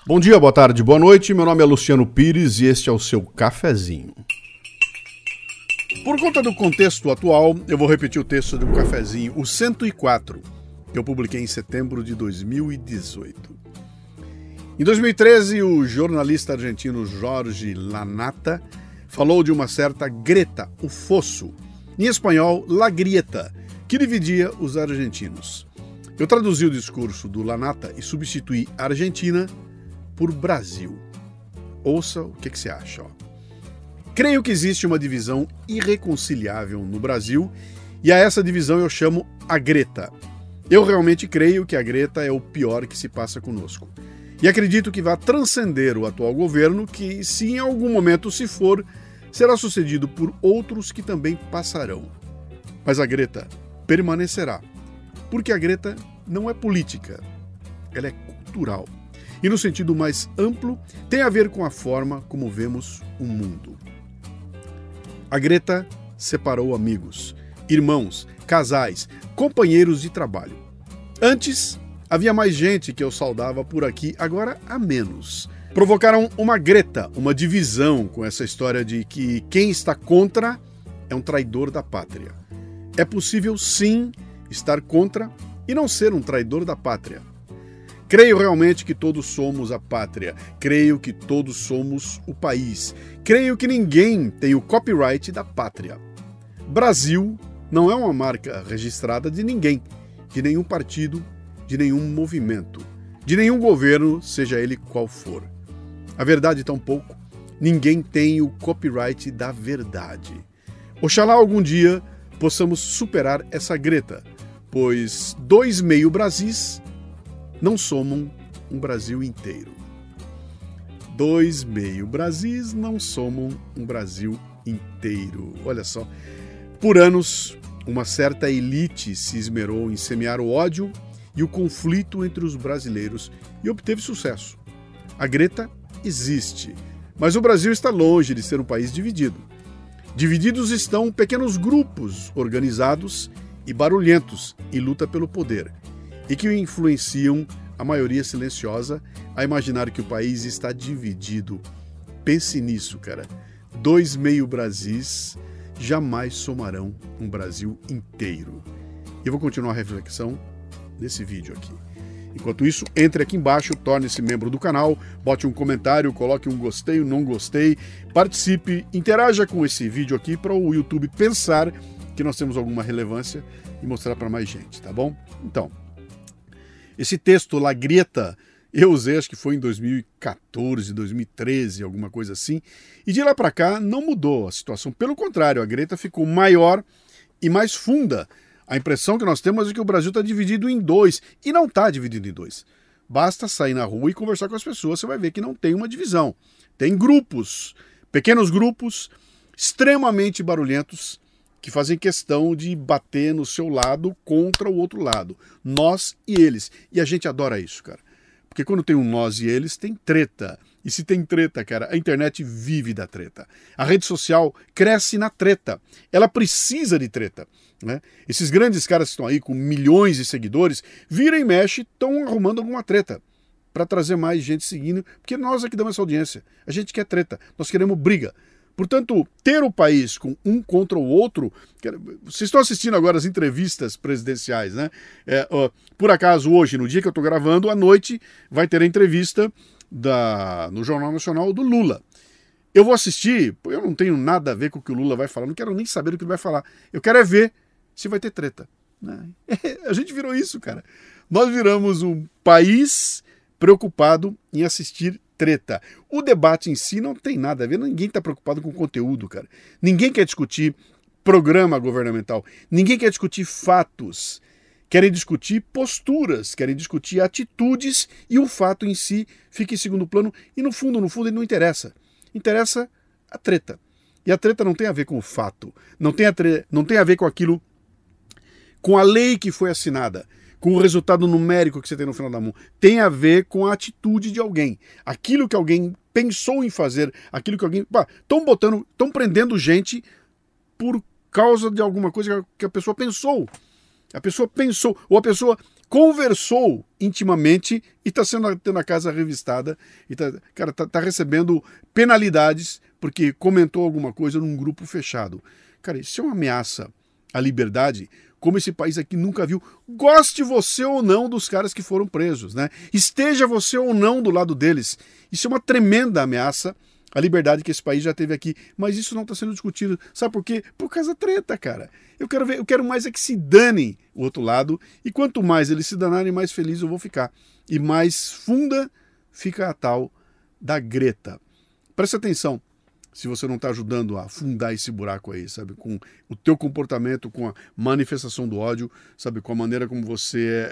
Bom dia, boa tarde, boa noite. Meu nome é Luciano Pires e este é o seu cafezinho. Por conta do contexto atual, eu vou repetir o texto do cafezinho, o 104, que eu publiquei em setembro de 2018. Em 2013, o jornalista argentino Jorge Lanata falou de uma certa Greta, o fosso, em espanhol, La Grieta, que dividia os argentinos. Eu traduzi o discurso do Lanata e substituí Argentina por Brasil. Ouça o que você acha. Creio que existe uma divisão irreconciliável no Brasil e a essa divisão eu chamo a Greta. Eu realmente creio que a Greta é o pior que se passa conosco. E acredito que vai transcender o atual governo que, se em algum momento se for, será sucedido por outros que também passarão. Mas a Greta permanecerá, porque a Greta não é política, ela é cultural. E no sentido mais amplo, tem a ver com a forma como vemos o mundo. A Greta separou amigos, irmãos, casais, companheiros de trabalho. Antes, havia mais gente que eu saudava por aqui, agora há menos. Provocaram uma Greta, uma divisão com essa história de que quem está contra é um traidor da pátria. É possível, sim, estar contra e não ser um traidor da pátria. Creio realmente que todos somos a pátria. Creio que todos somos o país. Creio que ninguém tem o copyright da pátria. Brasil não é uma marca registrada de ninguém, de nenhum partido, de nenhum movimento, de nenhum governo, seja ele qual for. A verdade, tampouco, ninguém tem o copyright da verdade. Oxalá algum dia possamos superar essa Greta, pois dois meio Brasis não somam um Brasil inteiro. Dois meio Brasis não somam um Brasil inteiro. Olha só. Por anos, uma certa elite se esmerou em semear o ódio e o conflito entre os brasileiros e obteve sucesso. A Greta existe, mas o Brasil está longe de ser um país dividido. Divididos estão pequenos grupos organizados e barulhentos em luta pelo poder, e que influenciam a maioria silenciosa a imaginar que o país está dividido. Pense nisso, cara. Dois meio Brasis jamais somarão um Brasil inteiro. Eu vou continuar a reflexão nesse vídeo aqui. Enquanto isso, entre aqui embaixo, torne-se membro do canal, bote um comentário, coloque um gostei, um não gostei, participe, interaja com esse vídeo aqui para o YouTube pensar que nós temos alguma relevância e mostrar para mais gente, tá bom? Então, esse texto, La Grieta, eu usei, acho que foi em 2014, 2013, alguma coisa assim, e de lá para cá não mudou a situação. Pelo contrário, a Greta ficou maior e mais funda. A impressão que nós temos é que o Brasil está dividido em dois, e não está dividido em dois. Basta sair na rua e conversar com as pessoas, você vai ver que não tem uma divisão. Tem grupos, pequenos grupos, extremamente barulhentos, que fazem questão de bater no seu lado contra o outro lado. Nós e eles. E a gente adora isso, cara. Porque quando tem um nós e eles, tem treta. E se tem treta, cara, a internet vive da treta. A rede social cresce na treta. Ela precisa de treta, né? Esses grandes caras que estão aí com milhões de seguidores, vira e mexe, estão arrumando alguma treta para trazer mais gente seguindo, porque nós aqui damos essa audiência. A gente quer treta, nós queremos briga. Portanto, ter o país com um contra o outro... Vocês estão assistindo agora as entrevistas presidenciais, né? Por acaso, hoje, no dia que eu estou gravando, à noite, vai ter a entrevista no Jornal Nacional do Lula. Eu vou assistir, eu não tenho nada a ver com o que o Lula vai falar, não quero nem saber o que ele vai falar. Eu quero é ver se vai ter treta, né? A gente virou isso, cara. Nós viramos um país preocupado em assistir treta. O debate em si não tem nada a ver, ninguém está preocupado com conteúdo, cara. Ninguém quer discutir programa governamental, ninguém quer discutir fatos. Querem discutir posturas, querem discutir atitudes e o fato em si fica em segundo plano e no fundo ele não interessa. Interessa a treta. E a treta não tem a ver com o fato, não tem a ver com aquilo, com a lei que foi assinada, com o resultado numérico que você tem no final da mão. Tem a ver com a atitude de alguém. Aquilo que alguém pensou em fazer, aquilo que alguém... Estão prendendo gente por causa de alguma coisa que a pessoa pensou. A pessoa pensou, ou a pessoa conversou intimamente e está tendo a casa revistada e tá recebendo penalidades porque comentou alguma coisa num grupo fechado. Cara, isso é uma ameaça à liberdade como esse país aqui nunca viu. Goste você ou não dos caras que foram presos, né? Esteja você ou não do lado deles. Isso é uma tremenda ameaça à liberdade que esse país já teve aqui. Mas isso não está sendo discutido. Sabe por quê? Por causa da treta, cara. Eu quero mais é que se danem o outro lado. E quanto mais eles se danarem, mais feliz eu vou ficar. E mais funda fica a tal da Greta. Presta atenção. Se você não está ajudando a afundar esse buraco aí, sabe? Com o teu comportamento, com a manifestação do ódio, sabe? Com a maneira como você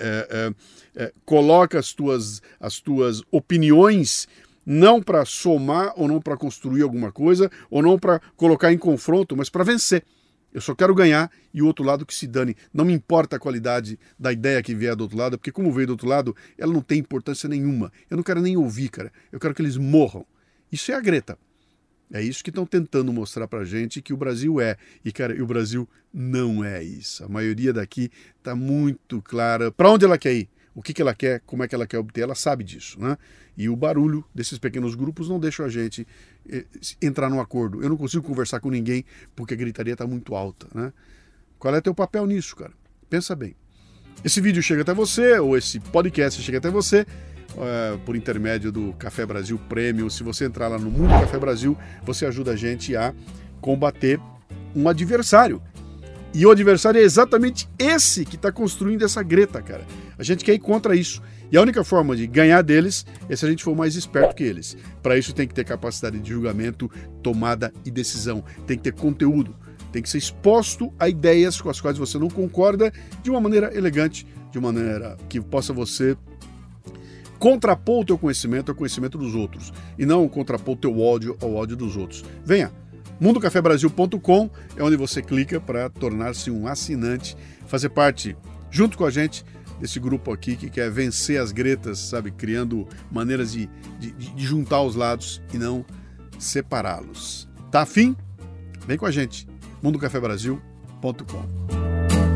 coloca as tuas opiniões, não para somar ou não para construir alguma coisa, ou não para colocar em confronto, mas para vencer. Eu só quero ganhar e o outro lado que se dane. Não me importa a qualidade da ideia que vier do outro lado, porque como veio do outro lado, ela não tem importância nenhuma. Eu não quero nem ouvir, cara. Eu quero que eles morram. Isso é a Greta. É isso que estão tentando mostrar pra gente que o Brasil é. E, cara, o Brasil não é isso. A maioria daqui tá muito clara para onde ela quer ir, o que ela quer, como é que ela quer obter, ela sabe disso, né? E o barulho desses pequenos grupos não deixa a gente entrar num acordo. Eu não consigo conversar com ninguém porque a gritaria tá muito alta, né? Qual é teu papel nisso, cara? Pensa bem. Esse vídeo chega até você, ou esse podcast chega até você, por intermédio do Café Brasil Premium. Se você entrar lá no Mundo Café Brasil, você ajuda a gente a combater um adversário. E o adversário é exatamente esse que está construindo essa Greta, cara. A gente quer ir contra isso. E a única forma de ganhar deles é se a gente for mais esperto que eles. Para isso tem que ter capacidade de julgamento, tomada e decisão. Tem que ter conteúdo. Tem que ser exposto a ideias com as quais você não concorda de uma maneira elegante, de uma maneira que possa você contrapor o teu conhecimento ao conhecimento dos outros e não contrapor o teu ódio ao ódio dos outros. Venha, mundocafebrasil.com é onde você clica para tornar-se um assinante, fazer parte, junto com a gente, desse grupo aqui que quer vencer as gretas, sabe, criando maneiras de juntar os lados e não separá-los. Tá afim? Vem com a gente, mundocafebrasil.com.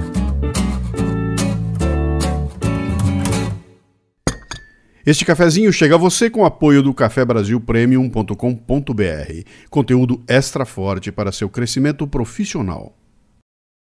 Este cafezinho chega a você com o apoio do cafebrasilpremium.com.br. Conteúdo extra forte para seu crescimento profissional.